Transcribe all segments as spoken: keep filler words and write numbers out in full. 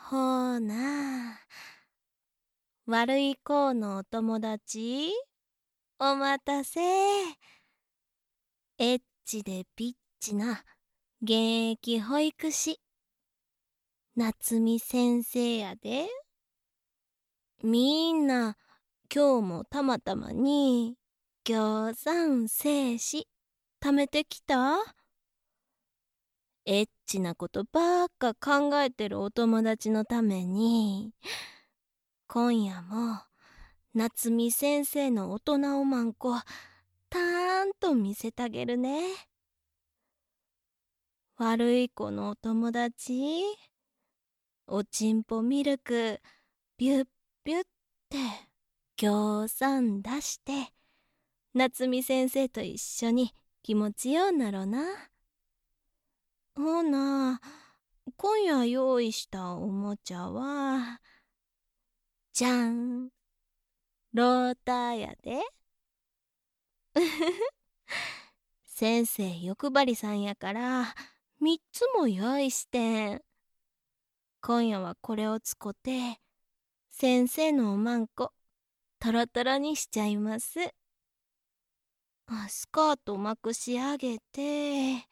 ほな、悪い子のお友達、お待たせ。エッチでピッチな現役保育士、夏美先生やで。みんな、今日もたまたまに、ぎょうさん精子、貯めてきた？エッチなことばっか考えてるお友達のために、今夜も、夏美先生の大人おまんこ、たーんと見せてあげるね。悪い子のお友達、おちんぽミルク、ビュッビュッってぎょうさん出して、夏美先生と一緒に気持ちようなろな。ほな、今夜用意したおもちゃは、じゃん、ローターやで。先生欲張りさんやからみっつも用意してん。今夜はこれを使って先生のおまんこトロトロにしちゃいます。あ、スカートまくし上げて、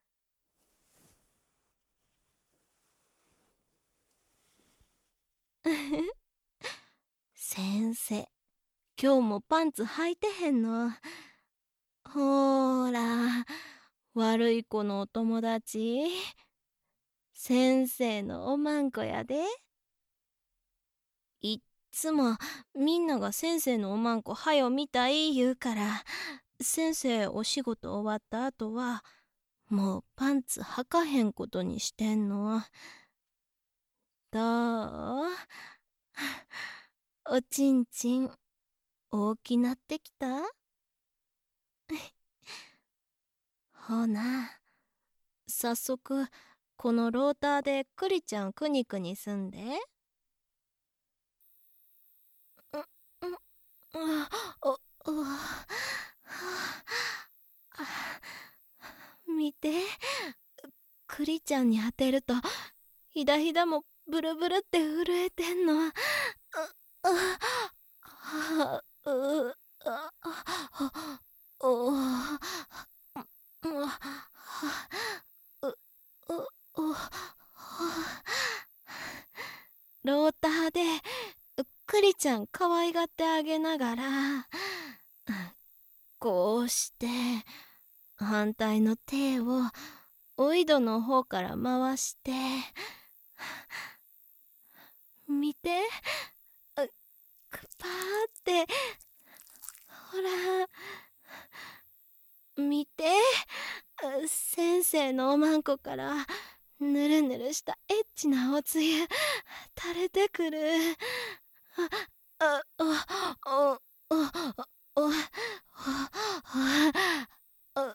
先生今日もパンツ履いてへんの？ほーら、悪い子のお友達、先生のおまんこやで。いっつもみんなが先生のおまんこはよ見たい言うから、先生お仕事終わった後はもうパンツ履かへんことにしてんの。どう？おちんちん大きなってきた？ほな、早速このローターでクリちゃんくにくにすんで。う、う、あ、お、お、はあ、見て、クリちゃんに当てるとひだひだもブルブルって震えてんの。う、あ、あ、う、あ、あ、お、う、う、う、う、ローターでクリちゃん可愛がってあげながら、こうして反対の手をおいどの方から回して、見て、パーってほら見て、先生のおまんこからぬるぬるしたエッチなおつゆ垂れてくる。あ、あ、あ、あ、あ、あ、あ、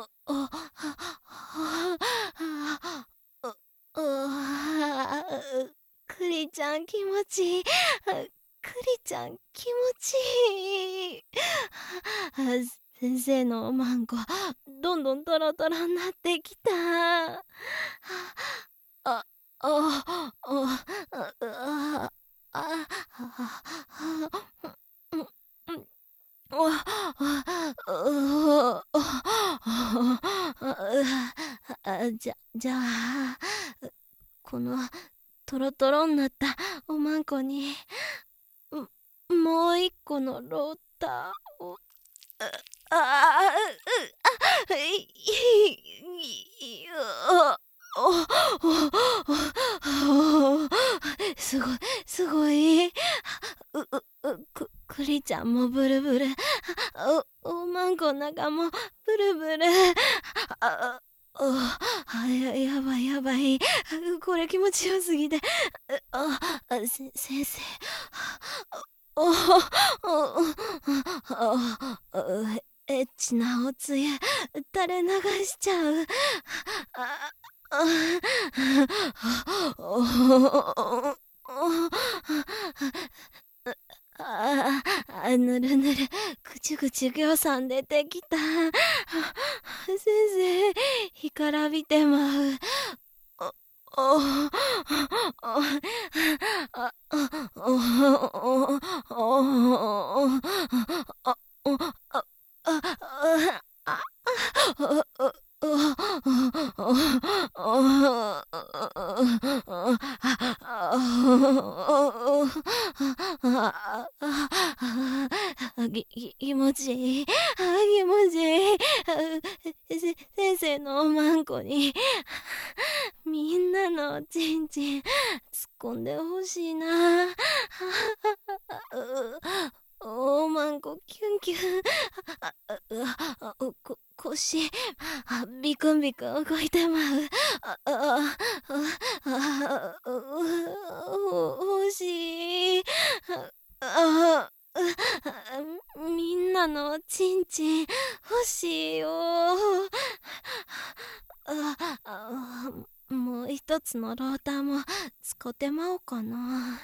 クリちゃん気持ちいい。クリちゃん気持ちいい。先生のおまんこどんどんトロトロになってきた。あ、あ、あ、あ、あ、あ、じゃ、じゃあ、このトロトロになったおまんこに、もう一個のローターを、ああ、う、あ、い、い、すごい、すごい。う、う、う、く、くりちゃんもブルブル。お、おまんこの中もブルブル。あ、あ、や、やばいやばい。これ気持ちよすぎて。あ、あ、せ、先生。お、お、お、お、エッチなおつゆ垂れ流しちゃう。あ、ああ、ぬるぬる、ぐちゅぐちゅぎょうさん出てきた。先生、干からびてまう。お、お、 ぎぎ気持ちいい、あ気持ちいい。せ先生のおまんこにみんなのおちんちん突っ込んでほしいな。おまんこキュンキュン、あああこ腰あビクンビクン動いてまう。ああああ欲しい。ああみんなのおちんちん欲しいよ。ああもう一つのローターも使ってまおうかな。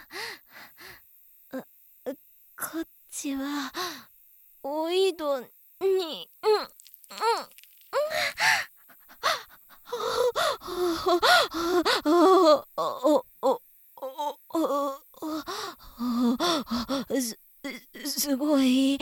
こっちはおいどにうんうんすすごい。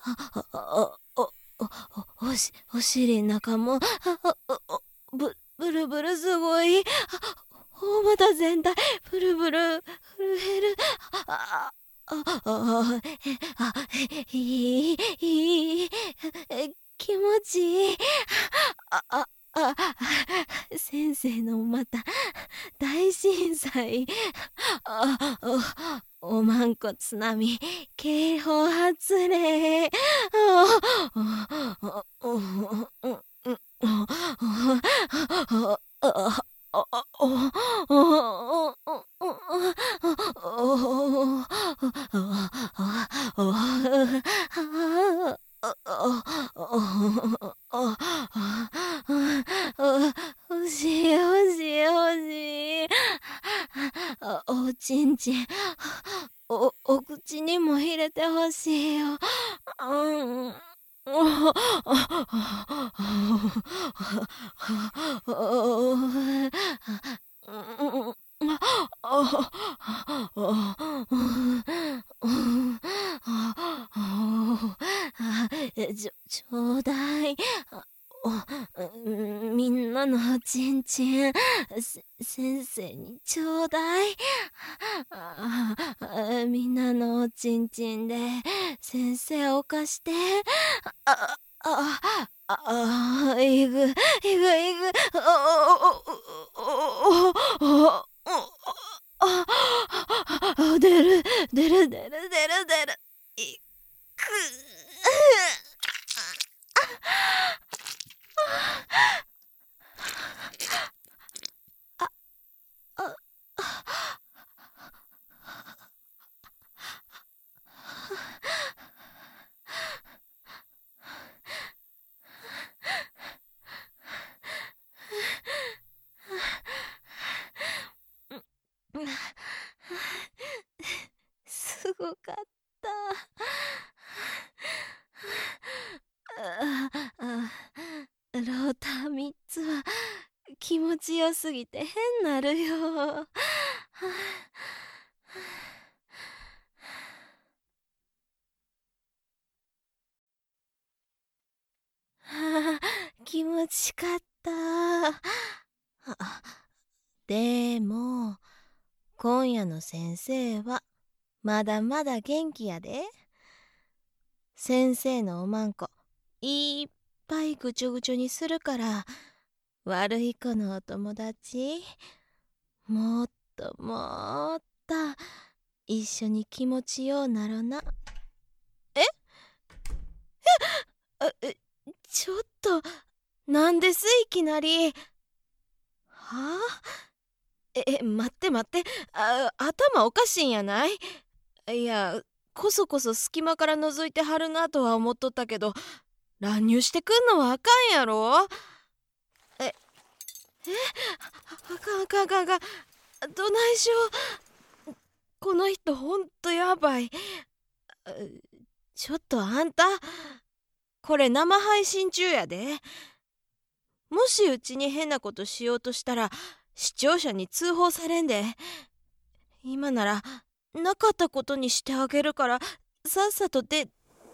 おしお尻の中もブブルブルすごい。大股全体ブルブル震える。ああああいいいい気持ちいい。あああ先生のまた大震災。ああおまんこ津波警報発令。欲しい欲しい欲しい。おちんちんおお口にも入れてほしいよ。うん。ちょちょうだい。みんなのおちんちん先生にちょうだい。みんなのおちんちんで先生を貸して。ああああいぐいぐいぐ出る出る出る出る出るいくああすごかった。ああローターみっつは気持ちよすぎて変なるよ。はあ、気持ちかった。でも今夜の先生はまだまだ元気やで。先生のおまんこいっぱいぐちょぐちょにするから、悪い子のお友達もっともっと一緒に気持ちようなろな。えええちょっとなんですいきなり。はあえ待って待って、あ頭おかしいんやない？いやこそこそ隙間から覗いてはるなとは思っとったけど、乱入してくんのはあかんやろ。ええあかんあかんあかんあかん、どないしょう。この人ほんとやばい。ちょっとあんたこれ生配信中やで。もしうちに変なことしようとしたら視聴者に通報されんで。 今ならなかったことにしてあげるから、さっさとで。え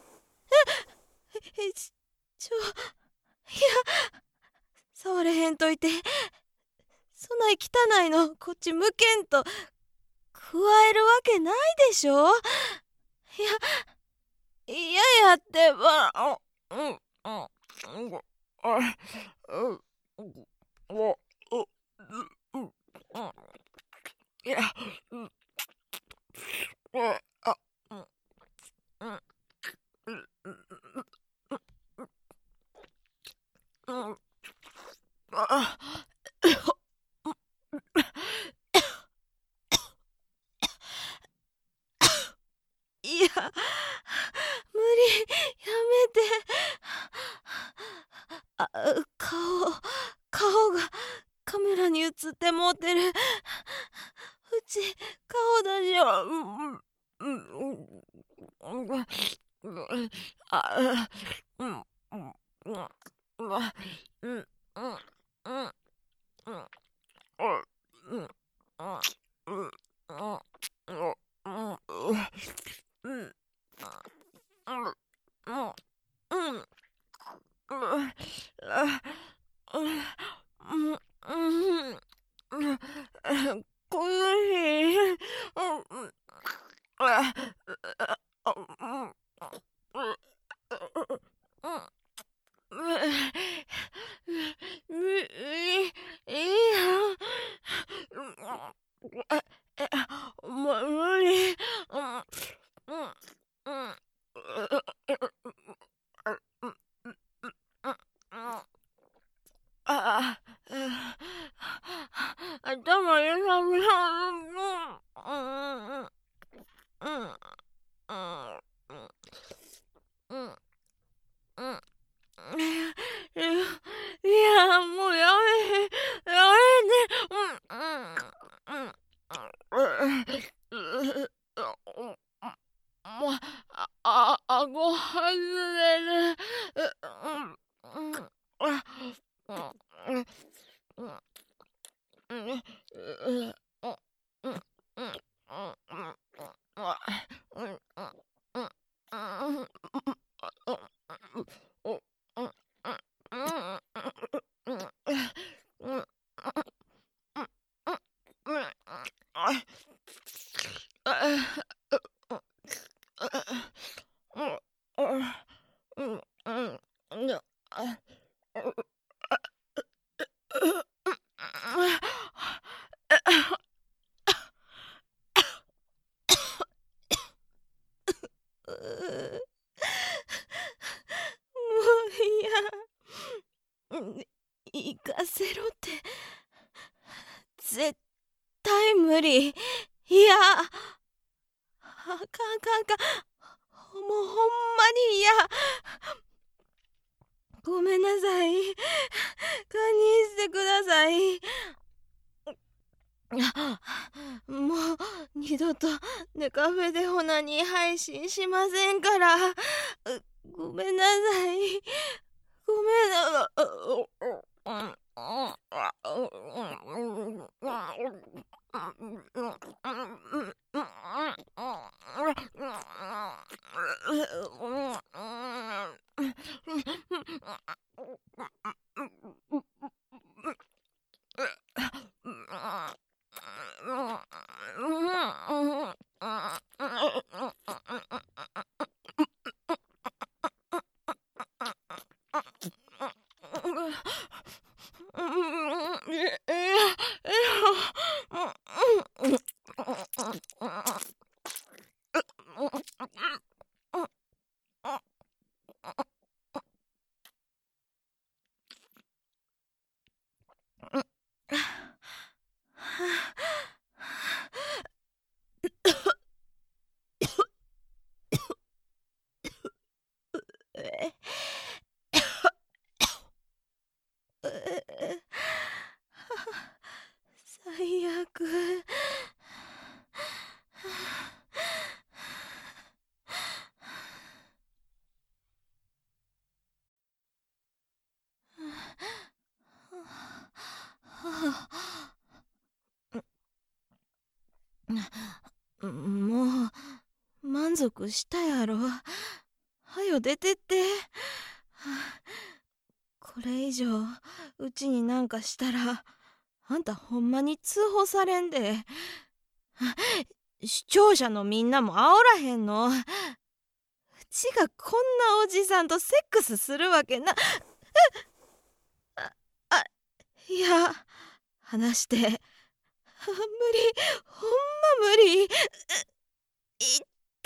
えちちょいや、触れへんといて。そない汚いのこっち向けんと加えるわけないでしょ。いや、嫌やってば。うんうんうんうんいや、うん、あ、うん、うん、うん、うん、あ、いや、無理、やめて。あ、顔、顔がカメラに映ってもうてる。うち、顔出しよ。うん、うん、うん、あ、うん、うん、うん、うん、うん、うん、うん、うん、うん、うん、うん、この日、もう無理。ああ、頭揺さぶらん。うん、うん、うん、うん、うん。いや、もうやめ、やめて。うん、うん、うん。もう、あ、あ、あご外れる。うん、うん、うん、うん、うん。うん、うん、うん、うん、うん、うん、うん、もういや、行かせろって。絶対無理。いや、あかんあかんあかん。もうほんまに嫌。ごめんなさい。堪忍してください。もう二度とネカフェでオナニー配信しませんから。ごめんなさい。ごめんなさい。 もう満足したやろ。はよ出てって。これ以上うちになんかしたらあんたほんまに通報されんで。視聴者のみんなも煽らへんの。うちがこんなおじさんとセックスするわけな。あ、あ、いや、話して。無理、ほんま無理。痛い。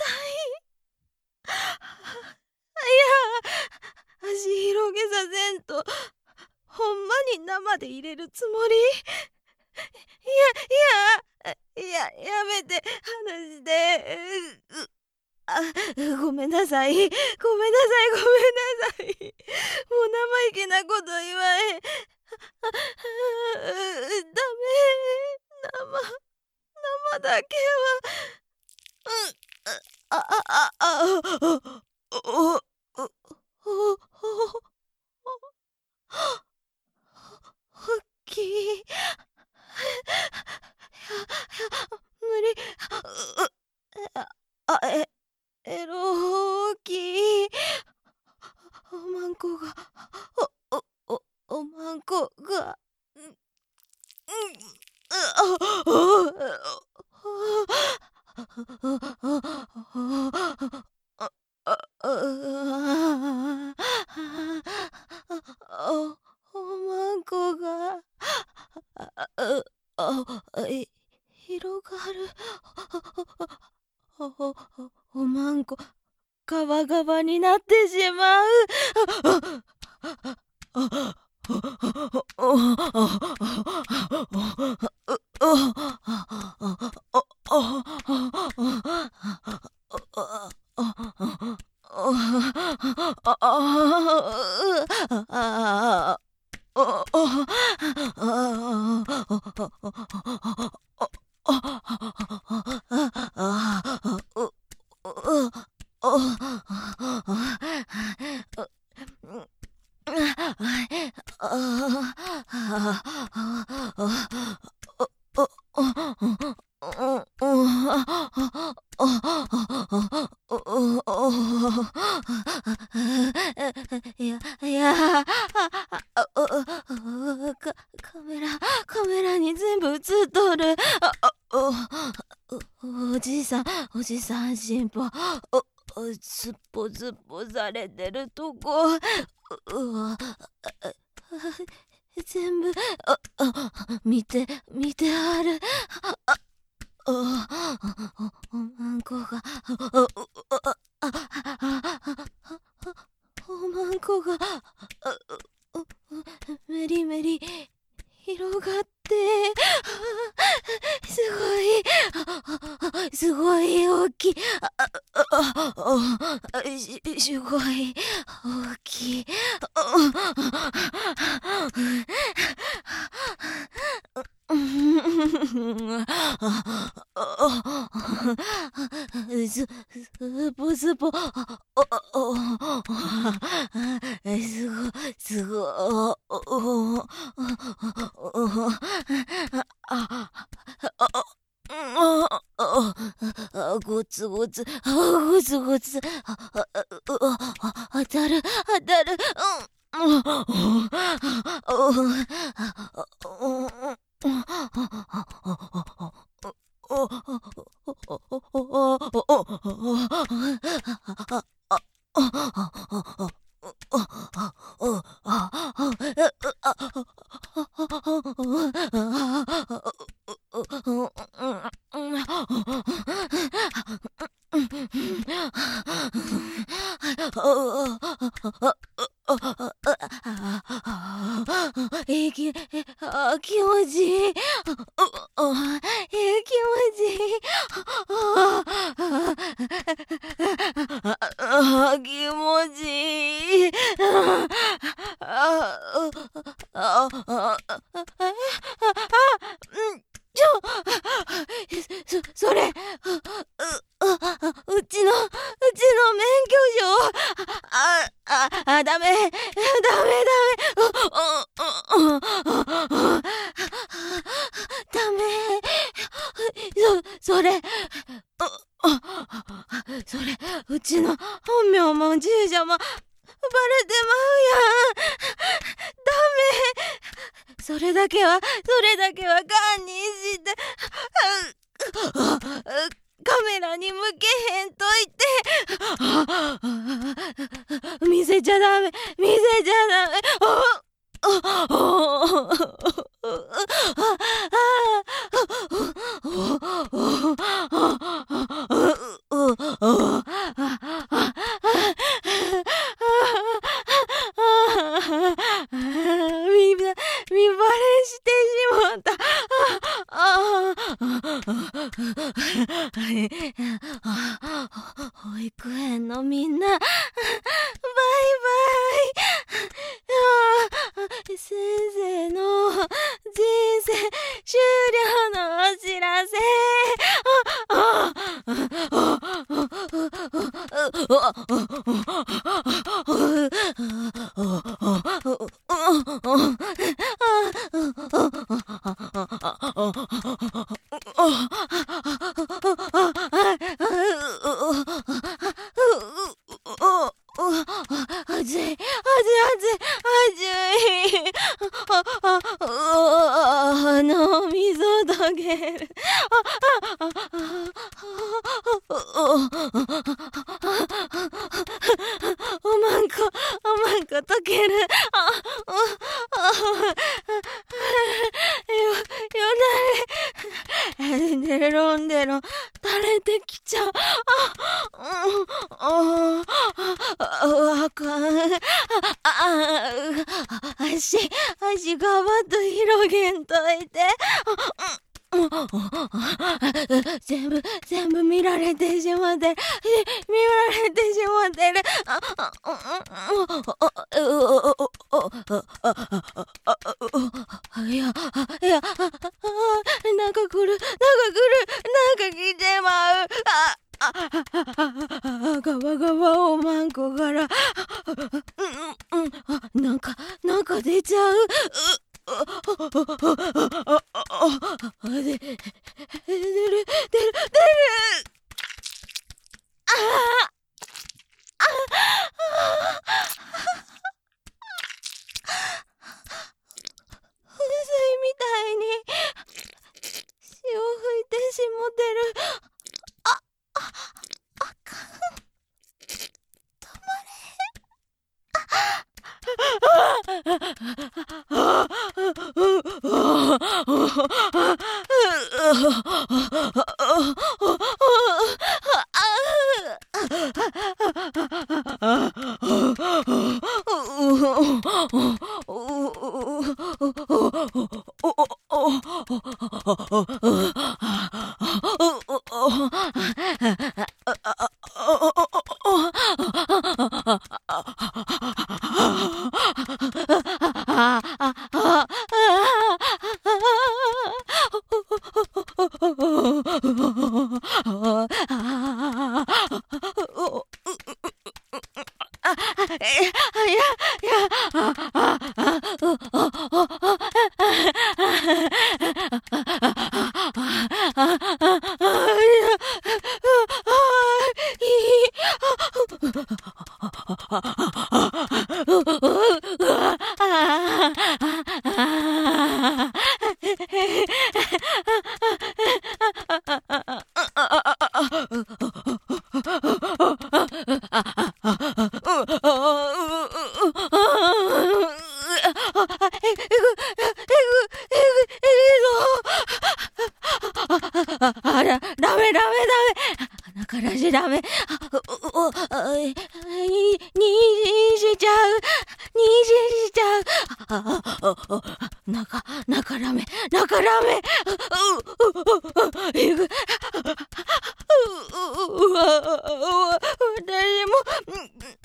いや、足広げさせんとほんまに生で入れるつもり。いやいやいや、やめて、話して。うあ、ごめんなさい。ごめんなさい、ごめんなさい。もう生意気なこと言わへん。ダメ。生、生だけは。うん。あ、あ、あ、あ、お、お、お、お、おっきい。無理。あ、あ、え、エロ大きい。おまんこが、お、お、お、おまんこが、うん、うん、お、おまんこが、広がる。お、お、おまんこ、ガバガバになってしまう。いやいや、カカメラカメラに全部映っとる。おじいさんおじさん進歩。ずっぽずっぽされてるとこ。うわ、全部見て見てある。おまんこが、おまんこがメリメリ広がって、すごいすごい大きい。すごい大きい。ず、ずぼずぼ、すご、すご、ごつごつ、ごつごつ、当たる、当たる、えき、あ、気持ちいい。え、気持ちいい。あ、気持ちいい。あ、あ、あ、あ、ちょ、 それ、う、あ、それ、うちの本名も住所もバレてまうやん。ダメ。それだけは、それだけは堪忍して、カメラに向けへんといて。見せちゃダメ、見せちゃダメ。見ば、見バレしてしまった。保育園のみんな、バイバイ。先生の人生終了のお知らせ。暑い、暑い、暑い、暑い。脳みそ溶ける。おまんこ、おまんこ溶ける。よ、よだれ、デロンデロン、垂れてきちゃう。あ、あかん。足、足ガバッと広げんといて。全部、全部見られてしまってる。見られてしまってる。いや、いや、なんか来る、なんか来る、なんか来てまう。あ、ガバガバおまんこから、なんか、なんか出ちゃう。で、出る、出る、出る。ああ、ああ、風船みたいに潮吹いてしもてる。あ、あ、あかん。止まあら、ダメダメダメ。鼻からしダメ。に、にしちゃう。にしちゃう。中、中ラメ、中ラメ。えぐ。うわ、私も、まだ、まだ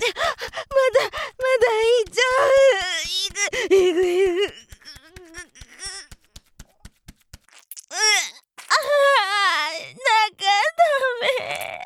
いっちゃう。いぐ、いぐ、いぐ。ああ、中ダメ。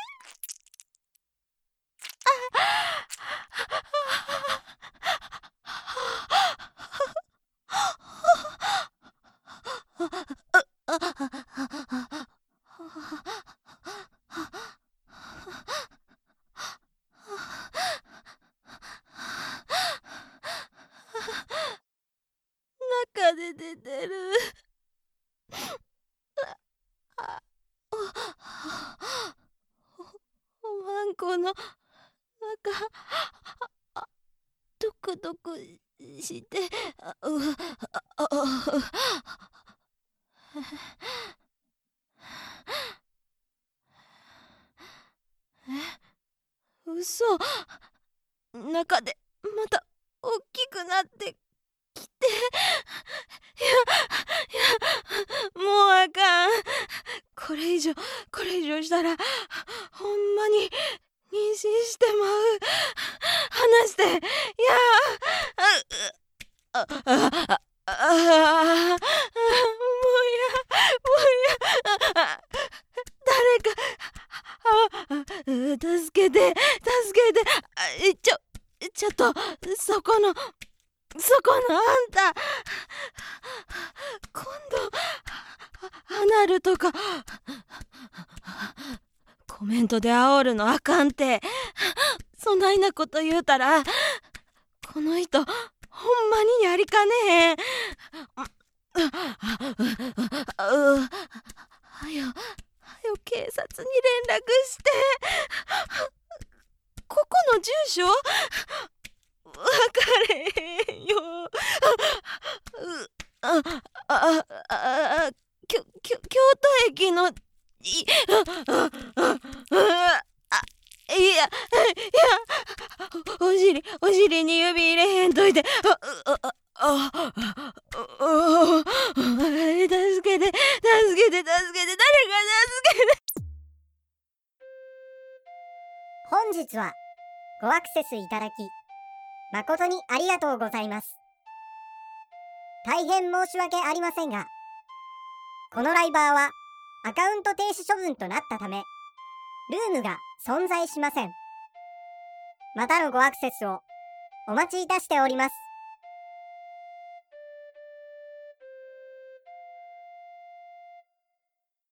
の中あドクドクしてあうあえ嘘、中でまた大きくなってきて、いやいやもうあかん、これ以上これ以上したらほんまに妊娠してまう。離して、いやああああああもうやもうや誰かあ助けて助けて、あちょちょっとそこのそこのあんた、今度アナルとかコメントで煽るのあかんって。そないなこと言うたらこの人ほんまにやりかねへん。はよはよ警察に連絡して。ここの住所分かれへんよ。ああああきょきょ京都駅のいああああいやいやお尻お尻に指入れへんといて。あああああ助けて助けて助けて、誰か助けて。 本日はごアクセスいただき誠にありがとうございます。大変申し訳ありませんが、このライバーはアカウント停止処分となったためルームが存在しません。またのごアクセスをお待ちいたしております。